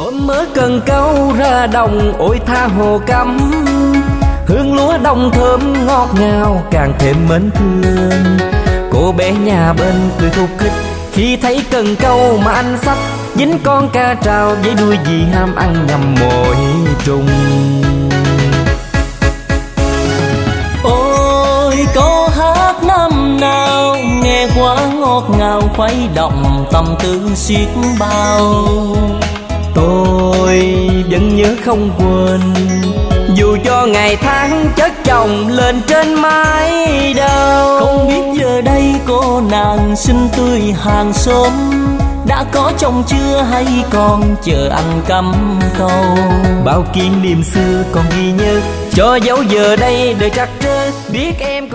Hôm mới cần câu ra đồng ôi tha hồ cắm, hương lúa đông thơm ngọt ngào càng thêm mến thương. Cô bé nhà bên cười khúc khích khi thấy cần câu mà anh xách, dính con ca trào với đuôi vì ham ăn nhầm mồi trùng. Ôi câu hát năm nào nghe quá ngọt ngào, khuấy động tâm tư xiết bao. Tôi vẫn nhớ không quên, dù cho ngày tháng chất chồng lên trên mái đầu. Không biết giờ đây cô nàng xinh tươi hàng xóm đã có chồng chưa hay còn chờ anh cắm câu. Bao kỷ niệm xưa còn ghi nhớ, cho dấu giờ đây đời trắc trơ biết em.